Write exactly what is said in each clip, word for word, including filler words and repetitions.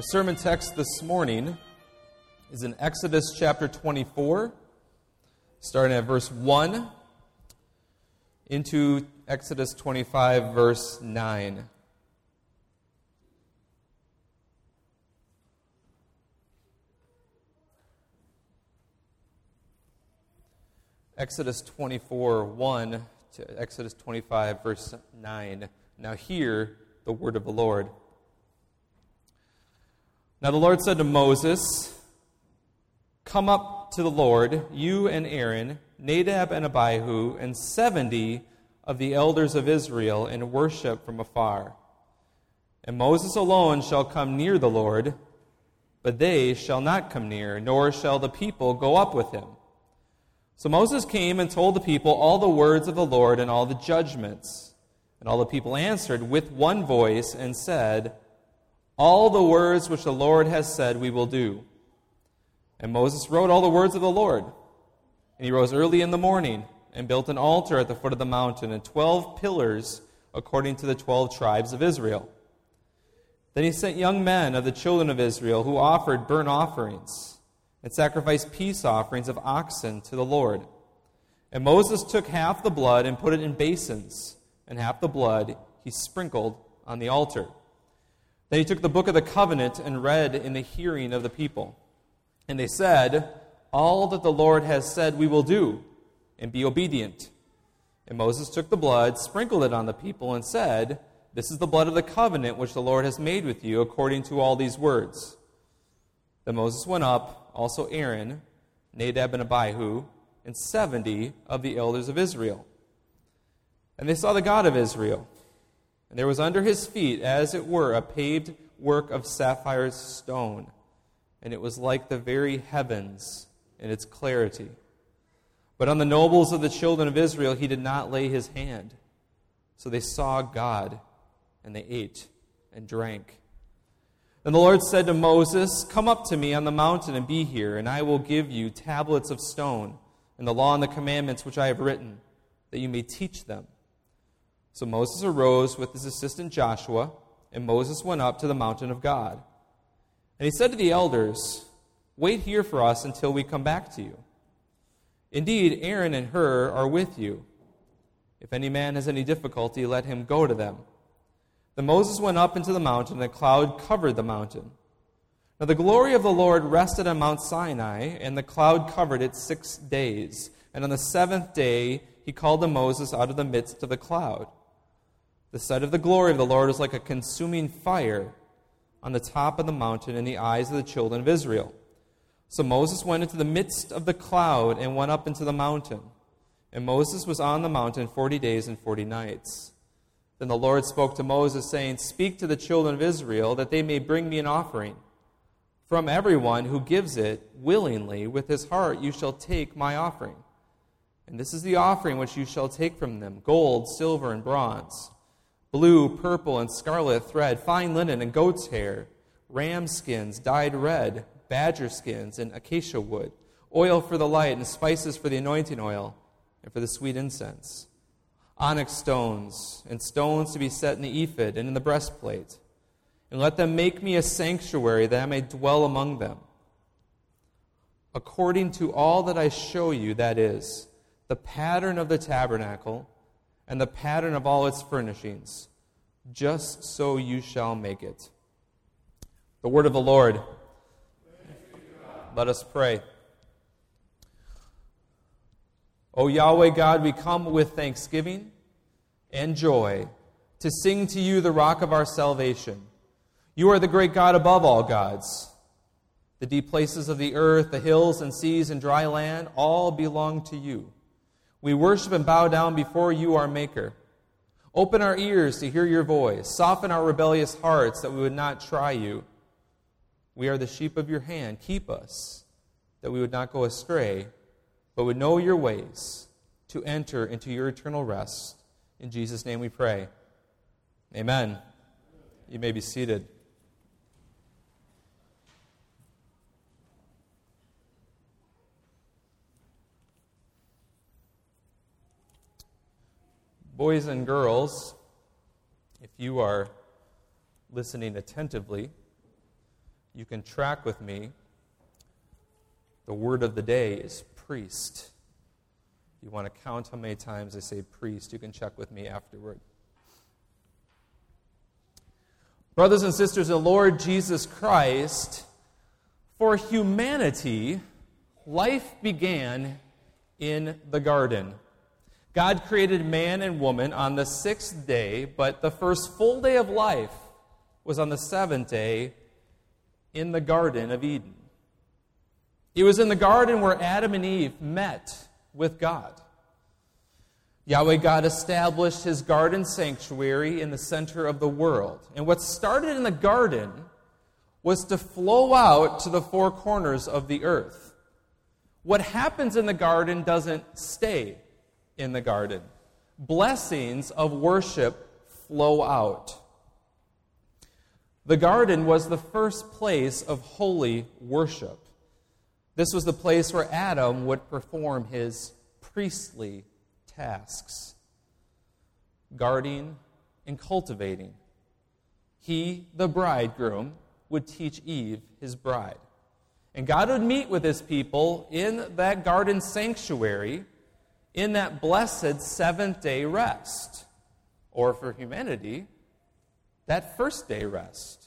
sermon text this morning is in Exodus chapter twenty-four, starting at verse one, into Exodus twenty-five, verse nine. Exodus twenty-four, one to Exodus twenty-five, verse nine. Now hear the word of the Lord. Now the Lord said to Moses, "Come up to the Lord, you and Aaron, Nadab and Abihu, and seventy of the elders of Israel, and worship from afar. And Moses alone shall come near the Lord, but they shall not come near, nor shall the people go up with him." So Moses came and told the people all the words of the Lord and all the judgments. And all the people answered with one voice and said, "All the words which the Lord has said we will do." And Moses wrote all the words of the Lord. And he rose early in the morning and built an altar at the foot of the mountain and twelve pillars according to the twelve tribes of Israel. Then he sent young men of the children of Israel who offered burnt offerings and sacrificed peace offerings of oxen to the Lord. And Moses took half the blood and put it in basins, and half the blood he sprinkled on the altar. Then he took the book of the covenant and read in the hearing of the people. And they said, "All that the Lord has said we will do, and be obedient." And Moses took the blood, sprinkled it on the people, and said, "This is the blood of the covenant which the Lord has made with you according to all these words." Then Moses went up, also Aaron, Nadab and Abihu, and seventy of the elders of Israel. And they saw the God of Israel. And there was under his feet, as it were, a paved work of sapphire stone, and it was like the very heavens in its clarity. But on the nobles of the children of Israel he did not lay his hand. So they saw God, and they ate and drank. Then the Lord said to Moses, "Come up to me on the mountain and be here, and I will give you tablets of stone, and the law and the commandments which I have written, that you may teach them." So Moses arose with his assistant Joshua, and Moses went up to the mountain of God. And he said to the elders, "Wait here for us until we come back to you. Indeed, Aaron and Hur are with you. If any man has any difficulty, let him go to them." Then Moses went up into the mountain, and a cloud covered the mountain. Now the glory of the Lord rested on Mount Sinai, and the cloud covered it six days. And on the seventh day he called to Moses out of the midst of the cloud. The sight of the glory of the Lord was like a consuming fire on the top of the mountain in the eyes of the children of Israel. So Moses went into the midst of the cloud and went up into the mountain. And Moses was on the mountain forty days and forty nights. Then the Lord spoke to Moses, saying, "Speak to the children of Israel, that they may bring me an offering. From everyone who gives it willingly with his heart you shall take my offering. And this is the offering which you shall take from them: gold, silver, and bronze, blue, purple, and scarlet thread, fine linen and goat's hair, ram skins dyed red, badger skins, and acacia wood, oil for the light, and spices for the anointing oil, and for the sweet incense, onyx stones, and stones to be set in the ephod and in the breastplate. And let them make me a sanctuary, that I may dwell among them. According to all that I show you, that is, the pattern of the tabernacle, and the pattern of all its furnishings, just so you shall make it." The word of the Lord. Let us pray. O Yahweh God, we come with thanksgiving and joy to sing to you, the rock of our salvation. You are the great God above all gods. The deep places of the earth, the hills and seas and dry land, all belong to you. We worship and bow down before you, our Maker. Open our ears to hear your voice. Soften our rebellious hearts that we would not try you. We are the sheep of your hand. Keep us, that we would not go astray, but would know your ways, to enter into your eternal rest. In Jesus' name we pray. Amen. You may be seated. Boys and girls, if you are listening attentively, you can track with me. The word of the day is priest. If you want to count how many times I say priest, you can check with me afterward. Brothers and sisters in the Lord Jesus Christ, for humanity, life began in the garden. God created man and woman on the sixth day, but the first full day of life was on the seventh day in the Garden of Eden. It was in the garden where Adam and Eve met with God. Yahweh God established his garden sanctuary in the center of the world. And what started in the garden was to flow out to the four corners of the earth. What happens in the garden doesn't stay in the garden. Blessings of worship flow out. The garden was the first place of holy worship. This was the place where Adam would perform his priestly tasks, guarding and cultivating. He, the bridegroom, would teach Eve, his bride. And God would meet with his people in that garden sanctuary in that blessed seventh-day rest, or for humanity, that first-day rest.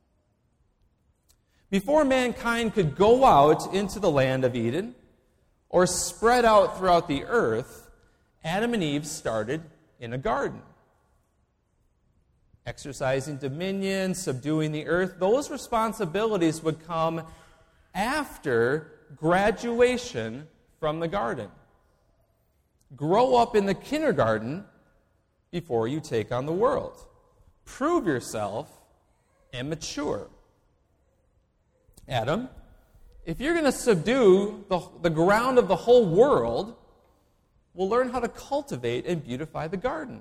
Before mankind could go out into the land of Eden or spread out throughout the earth, Adam and Eve started in a garden. Exercising dominion, subduing the earth, those responsibilities would come after graduation from the garden. Grow up in the kindergarten before you take on the world. Prove yourself and mature. Adam, if you're going to subdue the, the ground of the whole world, we'll learn how to cultivate and beautify the garden.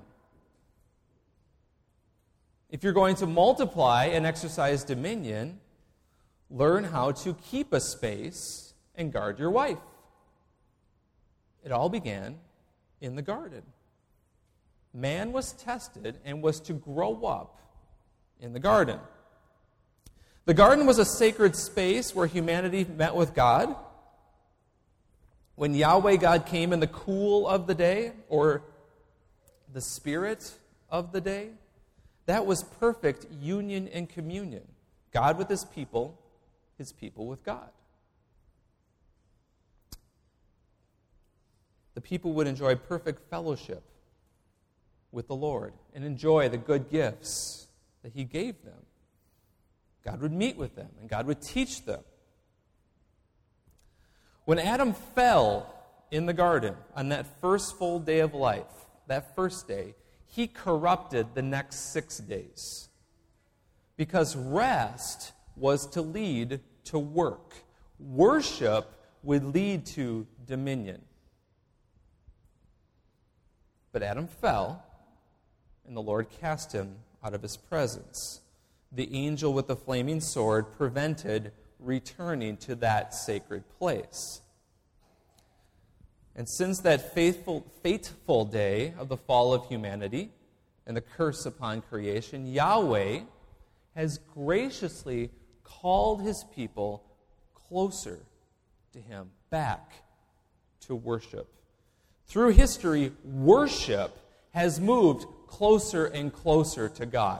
If you're going to multiply and exercise dominion, learn how to keep a space and guard your wife. It all began in the garden. Man was tested and was to grow up in the garden. The garden was a sacred space where humanity met with God. When Yahweh God came in the cool of the day, or the spirit of the day, that was perfect union and communion. God with his people, his people with God. The people would enjoy perfect fellowship with the Lord and enjoy the good gifts that he gave them. God would meet with them, and God would teach them. When Adam fell in the garden on that first full day of life, that first day, he corrupted the next six days. Because rest was to lead to work. Worship would lead to dominion. But Adam fell, and the Lord cast him out of his presence. The angel with the flaming sword prevented returning to that sacred place. And since that faithful, fateful day of the fall of humanity and the curse upon creation, Yahweh has graciously called his people closer to him, back to worship. Through history, worship has moved closer and closer to God.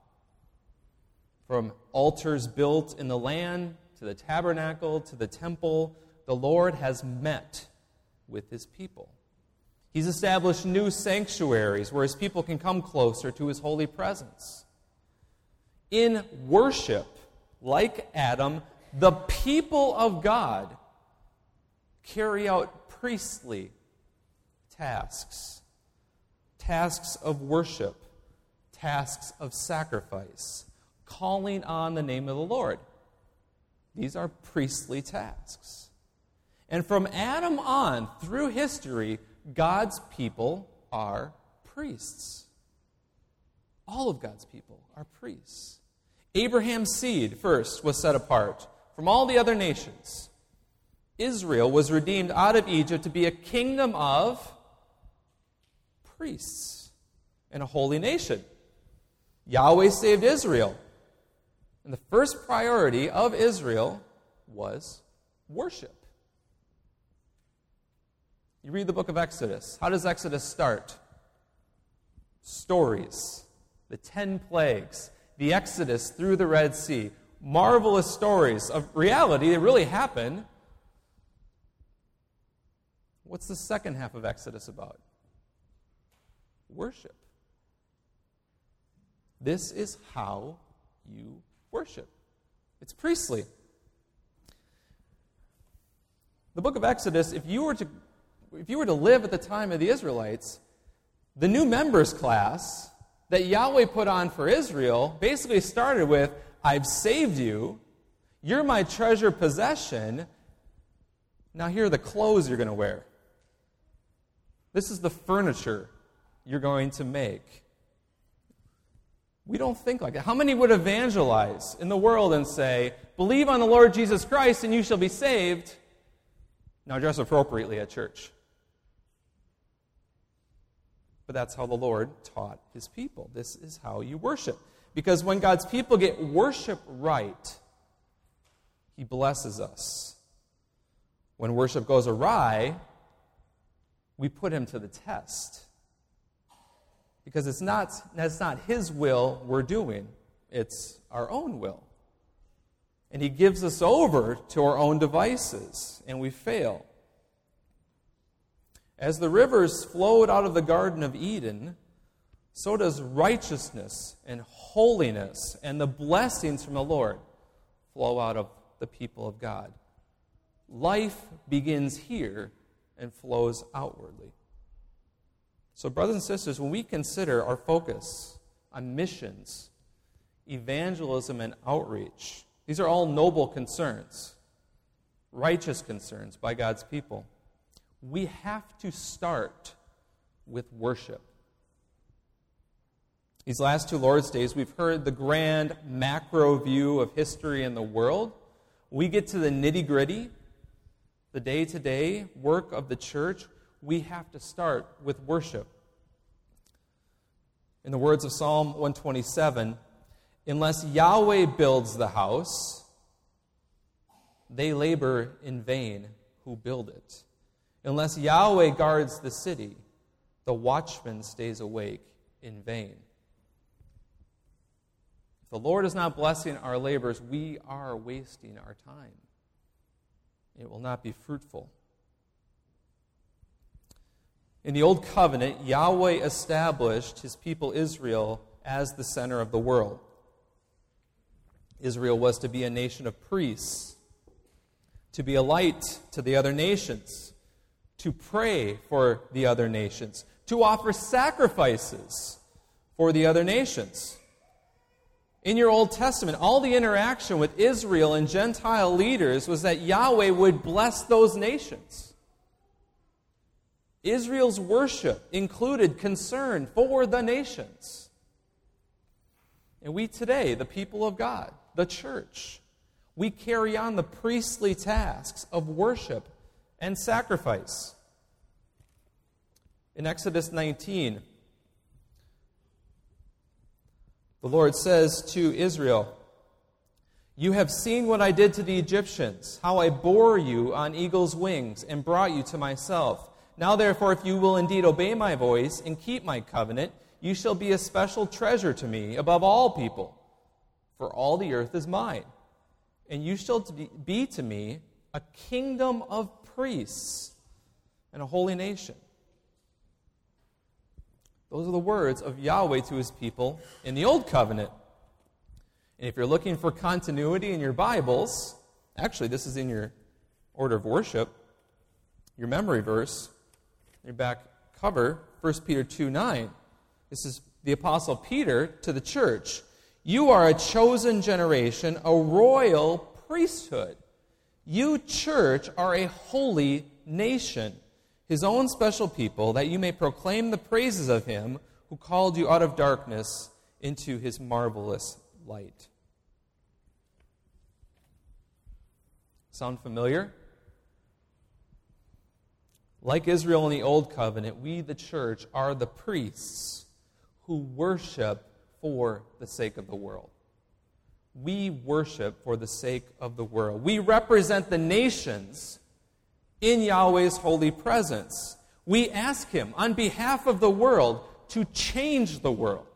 From altars built in the land, to the tabernacle, to the temple, the Lord has met with his people. He's established new sanctuaries where his people can come closer to his holy presence. In worship, like Adam, the people of God carry out priestly tasks, tasks of worship, tasks of sacrifice, calling on the name of the Lord. These are priestly tasks. And from Adam on, through history, God's people are priests. All of God's people are priests. Abraham's seed, first, was set apart from all the other nations. Israel was redeemed out of Egypt to be a kingdom of priests and a holy nation. Yahweh saved Israel. And the first priority of Israel was worship. You read the book of Exodus. How does Exodus start? Stories. The ten plagues. The Exodus through the Red Sea. Marvelous stories of reality that really happened. What's the second half of Exodus about? Worship. This is how you worship. It's priestly. The book of Exodus, if you were to if you were to live at the time of the Israelites, the new members class that Yahweh put on for Israel basically started with, I've saved you, you're my treasured possession, now here are the clothes you're going to wear. This is the furniture you're going to make. We don't think like that. How many would evangelize in the world and say, believe on the Lord Jesus Christ and you shall be saved? Now dress appropriately at church. But that's how the Lord taught his people. This is how you worship. Because when God's people get worship right, he blesses us. When worship goes awry, we put him to the test. Because it's not, that's not his will we're doing. It's our own will. And he gives us over to our own devices, and we fail. As the rivers flowed out of the Garden of Eden, so does righteousness and holiness and the blessings from the Lord flow out of the people of God. Life begins here and flows outwardly. So, brothers and sisters, when we consider our focus on missions, evangelism, and outreach, these are all noble concerns, righteous concerns by God's people. We have to start with worship. These last two Lord's Days, we've heard the grand macro view of history and the world. We get to the nitty-gritty, the day-to-day work of the church. We have to start with worship. In the words of Psalm one twenty-seven, unless Yahweh builds the house, they labor in vain who build it. Unless Yahweh guards the city, the watchman stays awake in vain. If the Lord is not blessing our labors, we are wasting our time. It will not be fruitful. In the Old Covenant, Yahweh established his people Israel as the center of the world. Israel was to be a nation of priests, to be a light to the other nations, to pray for the other nations, to offer sacrifices for the other nations. In your Old Testament, all the interaction with Israel and Gentile leaders was that Yahweh would bless those nations. Israel's worship included concern for the nations. And we today, the people of God, the church, we carry on the priestly tasks of worship and sacrifice. In Exodus nineteen, the Lord says to Israel, "You have seen what I did to the Egyptians, how I bore you on eagle's wings and brought you to myself. Now therefore, if you will indeed obey my voice and keep my covenant, you shall be a special treasure to me above all people, for all the earth is mine. And you shall be to me a kingdom of priests and a holy nation." Those are the words of Yahweh to his people in the Old Covenant. And if you're looking for continuity in your Bibles, actually this is in your order of worship, your memory verse, your back cover, First Peter two nine. This is the Apostle Peter to the church. "You are a chosen generation, a royal priesthood. You, church, are a holy nation, his own special people, that you may proclaim the praises of him who called you out of darkness into his marvelous light." Sound familiar? Like Israel in the Old Covenant, we, the church, are the priests who worship for the sake of the world. we worship for the sake of the world. We represent the nations in Yahweh's holy presence. We ask Him on behalf of the world to change the world.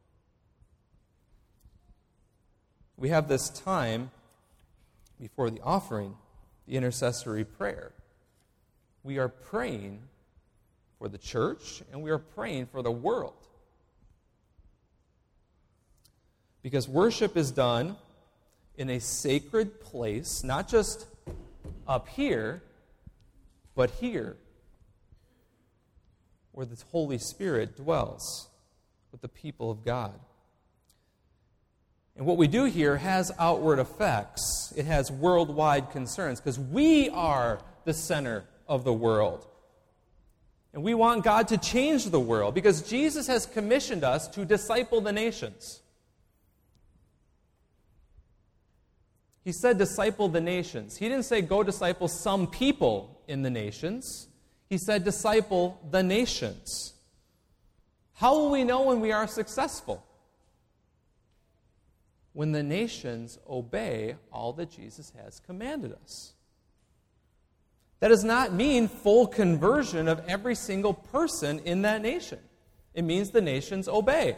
We have this time before the offering, the intercessory prayer. We are praying for the church and we are praying for the world. Because worship is done in a sacred place, not just up here, but here, where the Holy Spirit dwells with the people of God. And what we do here has outward effects. It has worldwide concerns, because we are the center of the world. And we want God to change the world, because Jesus has commissioned us to disciple the nations. He said disciple the nations. He didn't say go disciple some people in the nations. He said disciple the nations. How will we know when we are successful? When the nations obey all that Jesus has commanded us. That does not mean full conversion of every single person in that nation. It means the nations obey.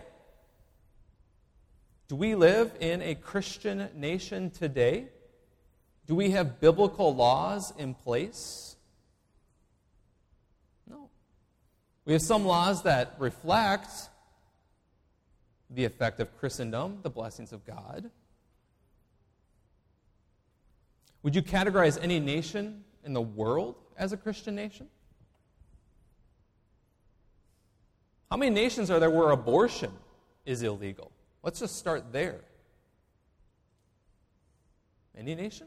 Do we live in a Christian nation today? Do we have biblical laws in place? No. We have some laws that reflect the effect of Christendom, the blessings of God. Would you categorize any nation in the world as a Christian nation? How many nations are there where abortion is illegal? Let's just start there. Any nation?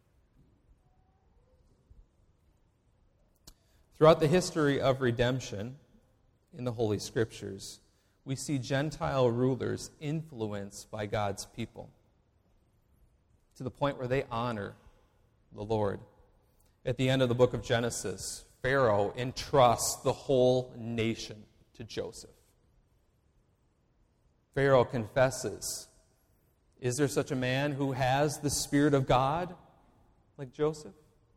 Throughout the history of redemption in the Holy Scriptures, we see Gentile rulers influenced by God's people to the point where they honor the Lord. At the end of the book of Genesis, Pharaoh entrusts the whole nation to Joseph. Pharaoh confesses, is there such a man who has the Spirit of God like Joseph?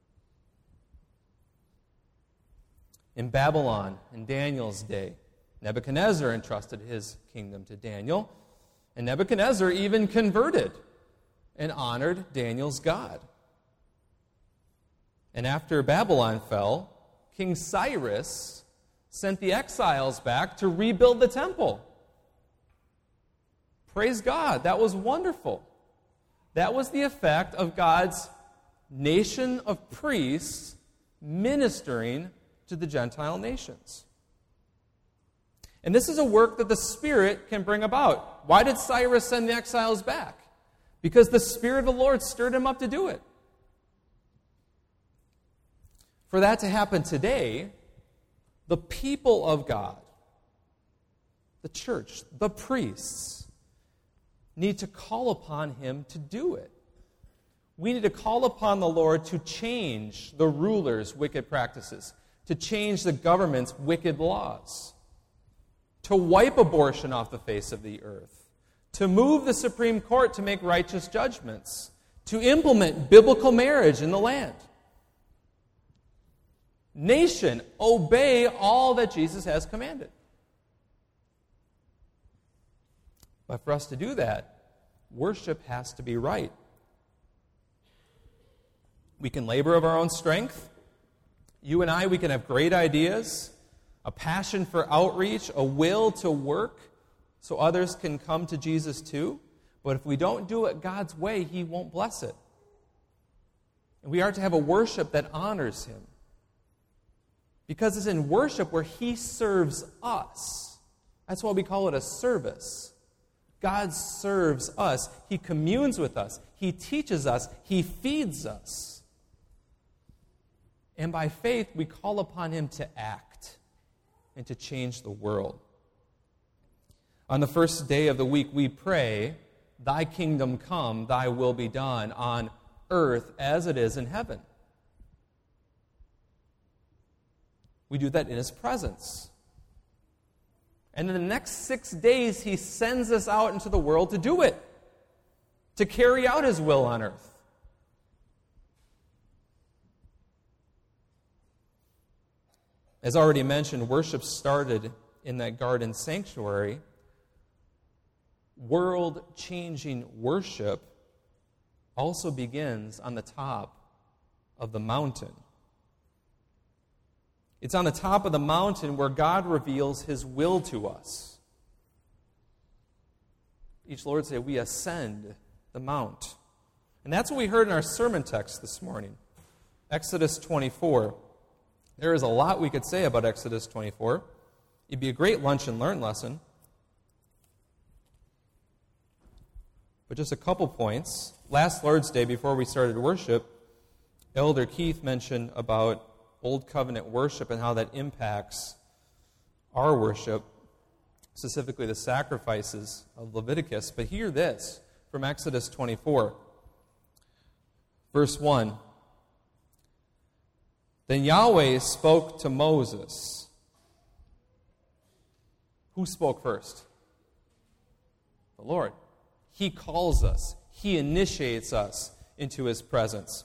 In Babylon, in Daniel's day, Nebuchadnezzar entrusted his kingdom to Daniel, and Nebuchadnezzar even converted and honored Daniel's God. And after Babylon fell, King Cyrus sent the exiles back to rebuild the temple. Praise God, that was wonderful. That was the effect of God's nation of priests ministering to the Gentile nations. And this is a work that the Spirit can bring about. Why did Cyrus send the exiles back? Because the Spirit of the Lord stirred him up to do it. For that to happen today, the people of God, the church, the priests, need to call upon Him to do it. We need to call upon the Lord to change the rulers' wicked practices, to change the government's wicked laws, to wipe abortion off the face of the earth, to move the Supreme Court to make righteous judgments, to implement biblical marriage in the land. Nation, obey all that Jesus has commanded. But for us to do that, worship has to be right. We can labor of our own strength. You and I, we can have great ideas, a passion for outreach, a will to work so others can come to Jesus too. But if we don't do it God's way, He won't bless it. And we are to have a worship that honors Him. Because it's in worship where He serves us. That's why we call it a service. God serves us. He communes with us. He teaches us. He feeds us. And by faith, we call upon Him to act and to change the world. On the first day of the week, we pray, Thy kingdom come, Thy will be done on earth as it is in heaven. We do that in His presence. And in the next six days, He sends us out into the world to do it. to carry out his will on earth. As already mentioned, worship started in that garden sanctuary. World-changing worship also begins on the top of the mountain. It's on the top of the mountain where God reveals his will to us. Each Lord say, we ascend the mount. And that's what we heard in our sermon text this morning. Exodus twenty-four. There is a lot we could say about Exodus twenty-four. It'd be a great lunch and learn lesson. But just a couple points. Last Lord's Day, before we started worship, Elder Keith mentioned about Old Covenant worship and how that impacts our worship, specifically the sacrifices of Leviticus. But hear this from Exodus twenty-four, verse one. Then Yahweh spoke to Moses. Who spoke first? The Lord. He calls us. He initiates us into his presence.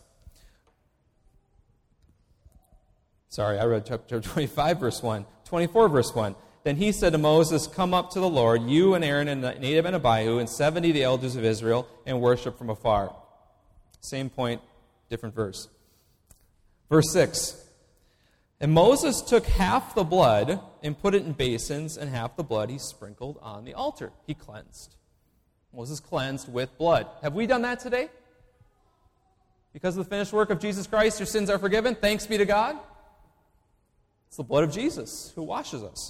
Sorry, I read chapter twenty-five, verse one. twenty-four, verse one. Then he said to Moses, come up to the Lord, you and Aaron and Nadab and Abihu, and seventy of the elders of Israel, and worship from afar. Same point, different verse. Verse six. And Moses took half the blood and put it in basins, and half the blood he sprinkled on the altar. He cleansed. Moses cleansed with blood. Have we done that today? Because of the finished work of Jesus Christ, your sins are forgiven. Thanks be to God. It's the blood of Jesus who washes us.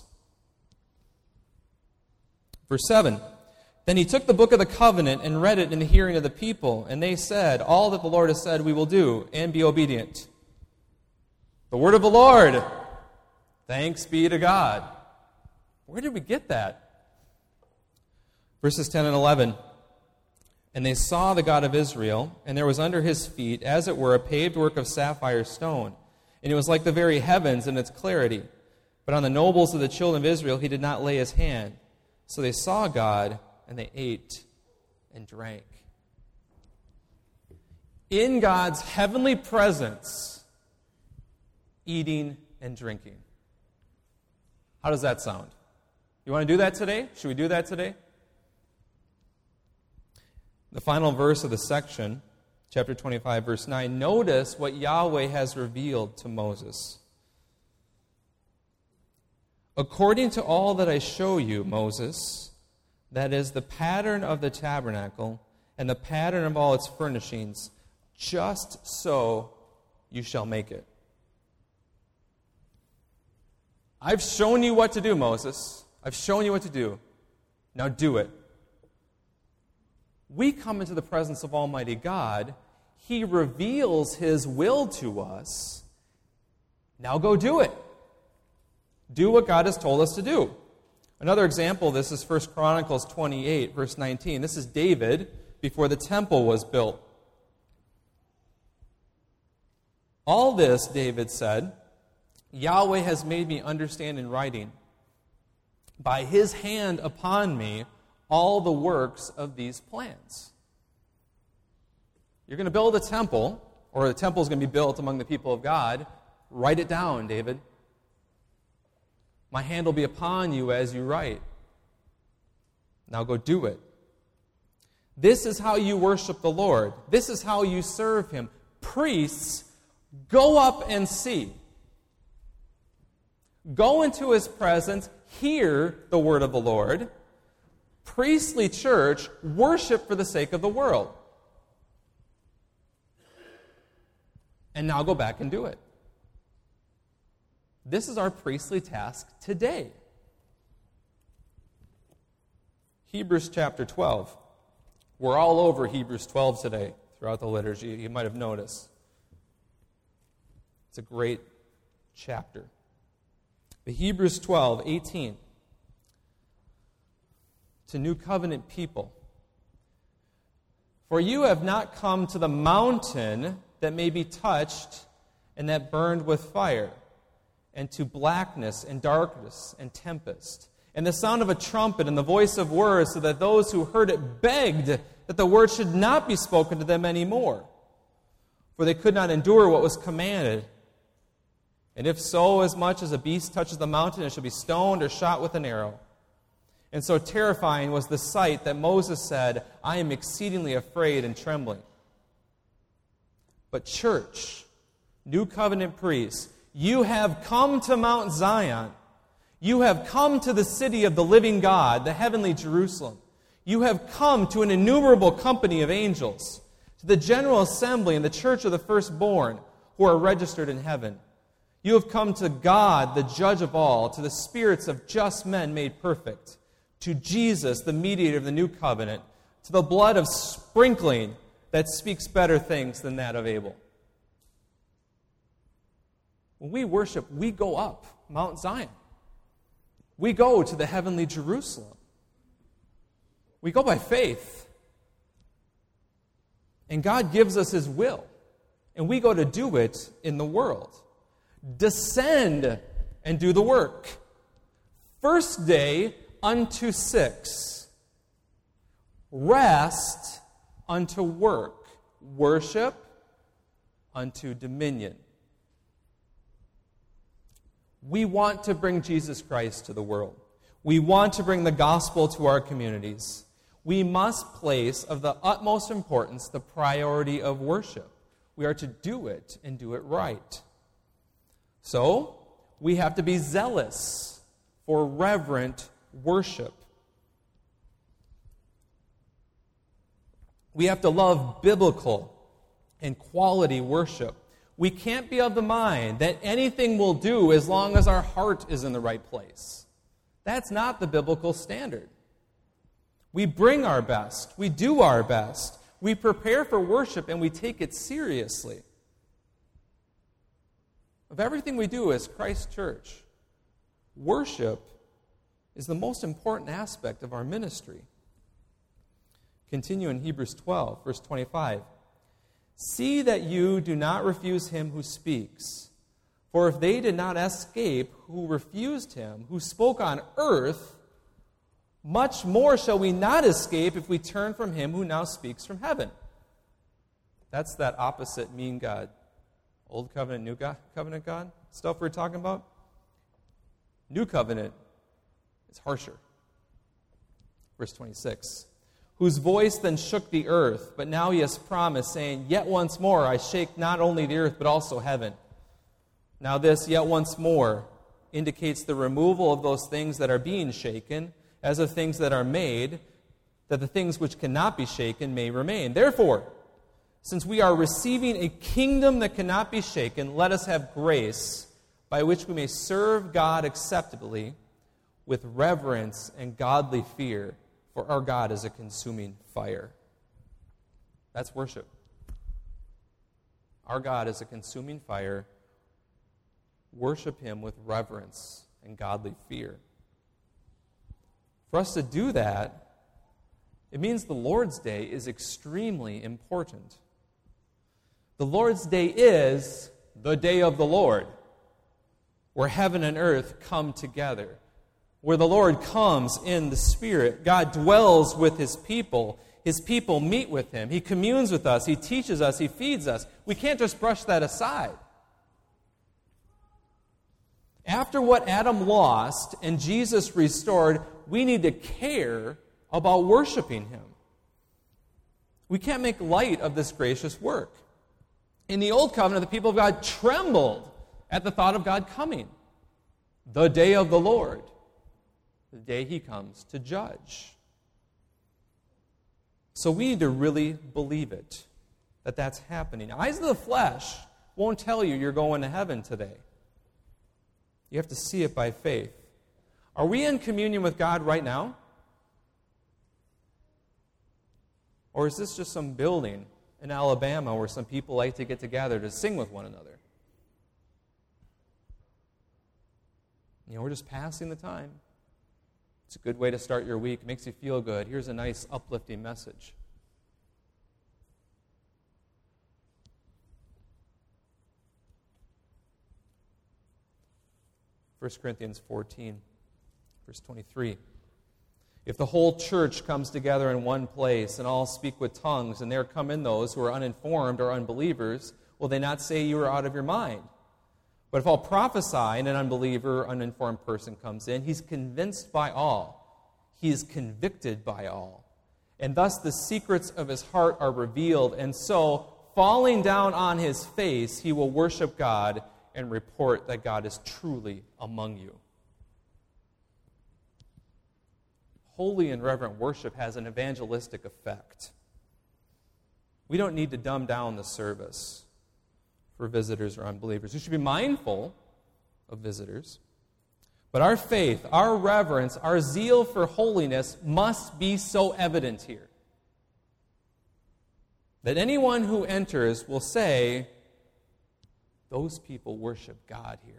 Verse seven. Then he took the book of the covenant and read it in the hearing of the people, and they said, all that the Lord has said we will do, and be obedient. The word of the Lord. Thanks be to God. Where did we get that? Verses ten and eleven. And they saw the God of Israel, and there was under his feet, as it were, a paved work of sapphire stone. And it was like the very heavens in its clarity. But on the nobles of the children of Israel he did not lay his hand. So they saw God, and they ate and drank. In God's heavenly presence, eating and drinking. How does that sound? You want to do that today? Should we do that today? The final verse of the section, chapter twenty-five, verse nine, notice what Yahweh has revealed to Moses. According to all that I show you, Moses, that is the pattern of the tabernacle and the pattern of all its furnishings, just so you shall make it. I've shown you what to do, Moses. I've shown you what to do. Now do it. We come into the presence of Almighty God. He reveals his will to us. Now go do it. Do what God has told us to do. Another example of this is First Chronicles twenty-eight, verse nineteen. This is David before the temple was built. All this, David said, Yahweh has made me understand in writing, by his hand upon me, all the works of these plans. You're going to build a temple, or the temple is going to be built among the people of God. Write it down, David. My hand will be upon you as you write. Now go do it. This is how you worship the Lord. This is how you serve him. Priests, go up and see. Go into his presence, hear the word of the Lord. Priestly church, worship for the sake of the world. And now go back and do it. This is our priestly task today. Hebrews chapter twelve. We're all over Hebrews twelve today throughout the liturgy. You might have noticed. It's a great chapter. But Hebrews twelve, eighteen. To New Covenant people. For you have not come to the mountain that may be touched and that burned with fire, and to blackness and darkness and tempest, and the sound of a trumpet and the voice of words, so that those who heard it begged that the word should not be spoken to them anymore, for they could not endure what was commanded. And if so, as much as a beast touches the mountain, it shall be stoned or shot with an arrow. And so terrifying was the sight that Moses said, I am exceedingly afraid and trembling. But church, New Covenant priests, you have come to Mount Zion. You have come to the city of the living God, the heavenly Jerusalem. You have come to an innumerable company of angels, to the general assembly and the church of the firstborn who are registered in heaven. You have come to God, the judge of all, to the spirits of just men made perfect, to Jesus, the mediator of the new covenant, to the blood of sprinkling that speaks better things than that of Abel. When we worship, we go up Mount Zion. We go to the heavenly Jerusalem. We go by faith. And God gives us His will. And we go to do it in the world. Descend and do the work. First day unto six. Rest unto work. Worship unto dominion. We want to bring Jesus Christ to the world. We want to bring the gospel to our communities. We must place of the utmost importance the priority of worship. We are to do it and do it right. So, we have to be zealous for reverent worship. We have to love biblical and quality worship. We can't be of the mind that anything will do as long as our heart is in the right place. That's not the biblical standard. We bring our best. We do our best. We prepare for worship and we take it seriously. Of everything we do as Christ Church, worship is the most important aspect of our ministry. Continue in Hebrews twelve, verse twenty-five. See that you do not refuse him who speaks. For if they did not escape who refused him, who spoke on earth, much more shall we not escape if we turn from him who now speaks from heaven. That's that opposite mean God. Old covenant, new God, covenant God stuff we're talking about. New covenant is harsher. Verse twenty-six. Whose voice then shook the earth, but now he has promised, saying, Yet once more I shake not only the earth, but also heaven. Now this, yet once more, indicates the removal of those things that are being shaken, as of things that are made, that the things which cannot be shaken may remain. Therefore, since we are receiving a kingdom that cannot be shaken, let us have grace by which we may serve God acceptably with reverence and godly fear, for our God is a consuming fire. That's worship. Our God is a consuming fire. Worship Him with reverence and godly fear. For us to do that, it means the Lord's Day is extremely important. The Lord's Day is the day of the Lord, where heaven and earth come together, where the Lord comes in the Spirit. God dwells with His people. His people meet with Him. He communes with us. He teaches us. He feeds us. We can't just brush that aside. After what Adam lost and Jesus restored, we need to care about worshiping Him. We can't make light of this gracious work. In the Old Covenant, the people of God trembled at the thought of God coming. The day of the Lord. The day He comes to judge. So we need to really believe it, that that's happening. Eyes of the flesh won't tell you you're going to heaven today. You have to see it by faith. Are we in communion with God right now? Or is this just some building in Alabama where some people like to get together to sing with one another? You know, we're just passing the time. It's a good way to start your week. It makes you feel good. Here's a nice uplifting message. First Corinthians fourteen, verse twenty-three. If the whole church comes together in one place and all speak with tongues, and there come in those who are uninformed or unbelievers, will they not say you are out of your mind? But if all prophesy and an unbeliever or uninformed person comes in, he's convinced by all. He is convicted by all. And thus the secrets of his heart are revealed. And so, falling down on his face, he will worship God and report that God is truly among you. Holy and reverent worship has an evangelistic effect. We don't need to dumb down the service for visitors or unbelievers. We should be mindful of visitors. But our faith, our reverence, our zeal for holiness must be so evident here that anyone who enters will say, those people worship God here.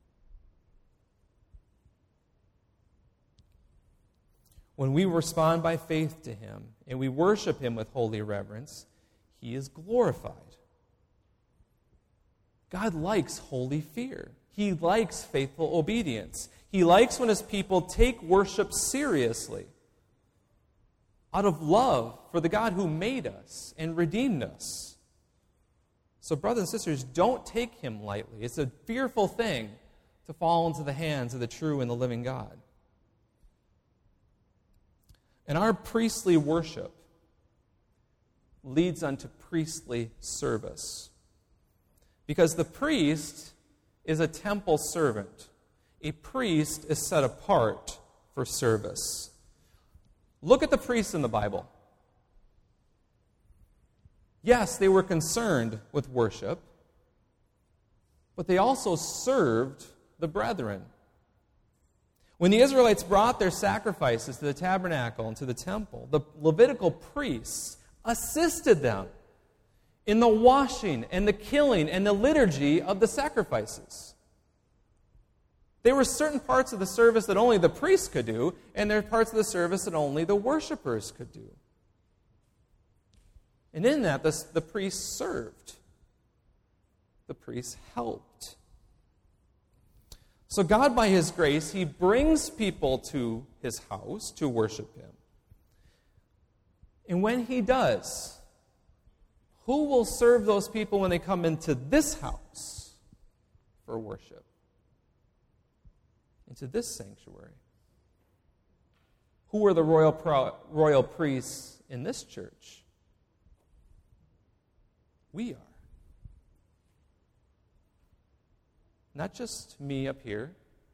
When we respond by faith to Him and we worship Him with holy reverence, He is glorified. God likes holy fear. He likes faithful obedience. He likes when His people take worship seriously out of love for the God who made us and redeemed us. So, brothers and sisters, don't take Him lightly. It's a fearful thing to fall into the hands of the true and the living God. And our priestly worship leads unto priestly service. Because the priest is a temple servant. A priest is set apart for service. Look at the priests in the Bible. Yes, they were concerned with worship, but they also served the brethren. When the Israelites brought their sacrifices to the tabernacle and to the temple, the Levitical priests assisted them in the washing and the killing and the liturgy of the sacrifices. There were certain parts of the service that only the priests could do, and there are parts of the service that only the worshipers could do. And in that, the, the priests served. The priests helped. So God, by His grace, He brings people to His house to worship Him. And when He does, who will serve those people when they come into this house for worship? Into this sanctuary? Who are the royal pro- royal priests in this church? We are. Not just me up here,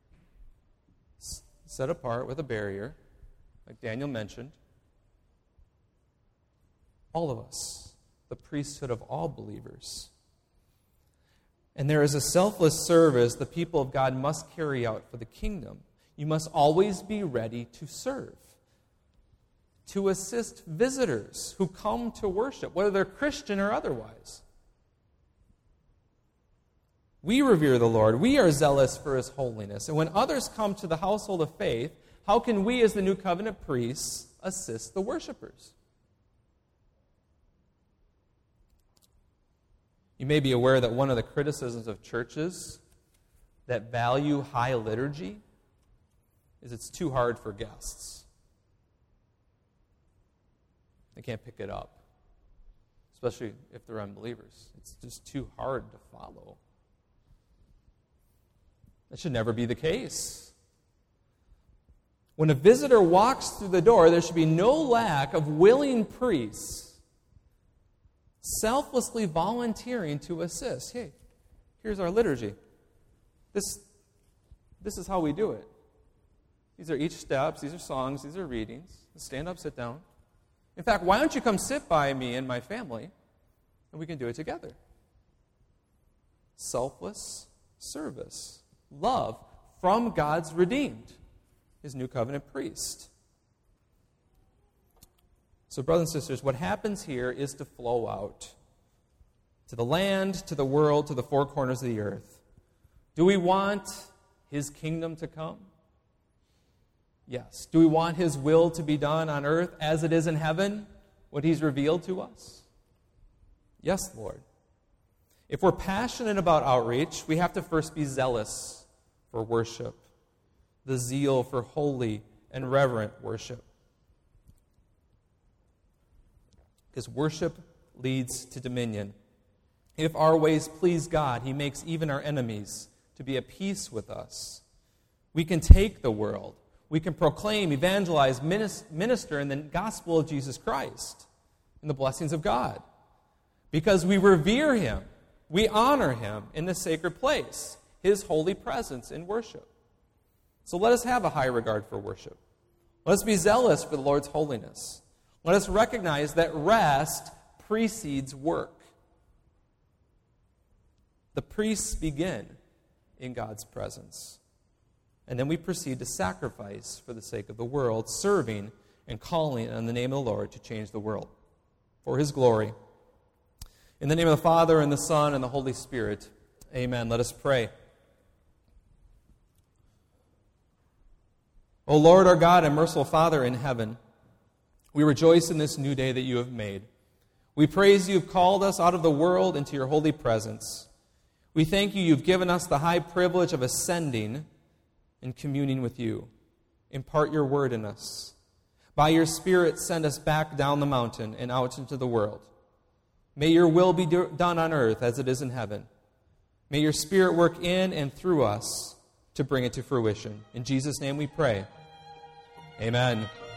set apart with a barrier, like Daniel mentioned. All of us, the priesthood of all believers. And there is a selfless service the people of God must carry out for the kingdom. You must always be ready to serve, to assist visitors who come to worship, whether they're Christian or otherwise. We revere the Lord. We are zealous for His holiness. And when others come to the household of faith, how can we as the new covenant priests assist the worshipers? You may be aware that one of the criticisms of churches that value high liturgy is it's too hard for guests. They can't pick it up, especially if they're unbelievers. It's just too hard to follow. That should never be the case. When a visitor walks through the door, there should be no lack of willing priests selflessly volunteering to assist. Hey, here's our liturgy. This, this is how we do it. These are each steps, these are songs, these are readings. Stand up, sit down. In fact, why don't you come sit by me and my family, and we can do it together. Selfless service. Love from God's redeemed, His new covenant priest. So, brothers and sisters, what happens here is to flow out to the land, to the world, to the four corners of the earth. Do we want His kingdom to come? Yes. Do we want His will to be done on earth as it is in heaven, what He's revealed to us? Yes, Lord. If we're passionate about outreach, we have to first be zealous for worship, the zeal for holy and reverent worship. Because worship leads to dominion. If our ways please God, He makes even our enemies to be at peace with us. We can take the world. We can proclaim, evangelize, minister in the gospel of Jesus Christ and the blessings of God. Because we revere Him. We honor Him in the sacred place, His holy presence in worship. So let us have a high regard for worship. Let us be zealous for the Lord's holiness. Let us recognize that rest precedes work. The priests begin in God's presence. And then we proceed to sacrifice for the sake of the world, serving and calling on the name of the Lord to change the world for His glory. In the name of the Father, and the Son, and the Holy Spirit, amen. Let us pray. O Lord, our God and merciful Father in heaven, we rejoice in this new day that you have made. We praise you have called us out of the world into your holy presence. We thank you you've given us the high privilege of ascending and communing with you. Impart your word in us. By your Spirit, send us back down the mountain and out into the world. May your will be do- done on earth as it is in heaven. May your Spirit work in and through us to bring it to fruition. In Jesus' name we pray. Amen.